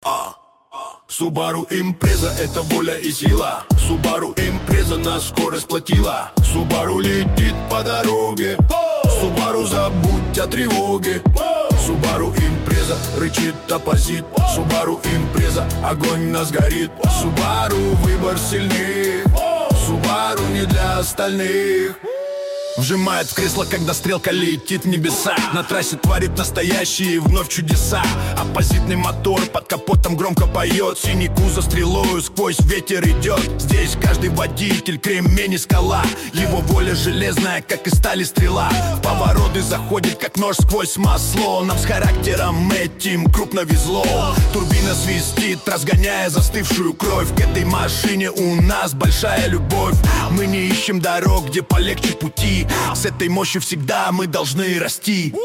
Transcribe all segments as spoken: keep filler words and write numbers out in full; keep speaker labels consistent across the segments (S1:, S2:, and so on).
S1: Subaru Impreza — это воля и сила. Subaru Impreza на скорость платила. Subaru летит по дороге. Subaru забудь о тревоге. Subaru Impreza рычит оппозит. Subaru Impreza огонь нас горит. Subaru выбор сильных. Subaru не для остальных. Вжимает в кресло, когда стрелка летит в небеса. На трассе творит настоящие вновь чудеса. Оппозитный мотор под капотом громко поет. Синий кузов стрелою сквозь ветер идет. Здесь каждый водитель кремень и скала. Его воля железная, как и стали стрела. В повороты заходит, как нож сквозь масло. Нам с характером этим крупно везло. Турбина свистит, разгоняя застывшую кровь. К этой машине у нас большая любовь. Мы не ищем дорог, где полегче пути. С этой мощью всегда мы должны расти.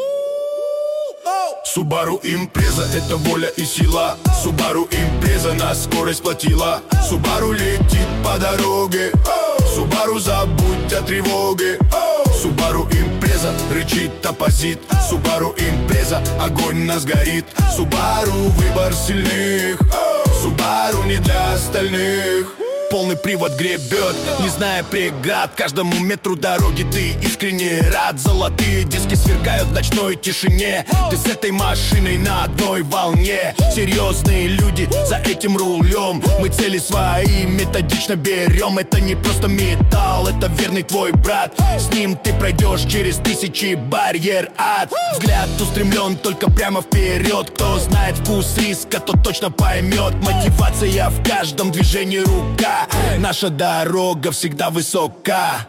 S1: Subaru Impreza — это воля и сила. Subaru Impreza на скорость платила. Subaru летит по дороге. Subaru забудь о тревоге. Subaru Impreza рычит оппозит. Subaru Impreza огонь нас горит. Subaru выбор сильных. Subaru не для остальных. Полный привод гребет, не зная преград. Каждому метру дороги ты искренне рад. Золотые диски сверкают в ночной тишине. Ты с этой машиной на одной волне. Серьезные люди за этим рулем. Мы цели свои методично берем. Это не просто металл, это верный твой брат. С ним ты пройдешь через тысячи барьер ад. Взгляд устремлен только прямо вперед. Кто знает вкус риска, тот точно поймет. Мотивация в каждом движении рука. Наша дорога всегда высока.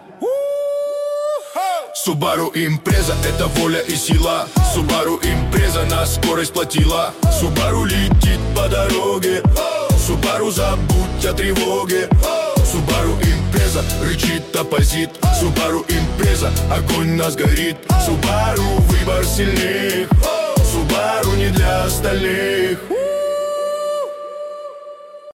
S1: Subaru Impreza — это воля и сила. Subaru Impreza на скорость платила. Subaru летит по дороге. Subaru забудь о тревоге. Subaru Impreza рычит оппозит. Subaru Impreza огонь нас горит. Subaru выбор сильных. Subaru не для остальных.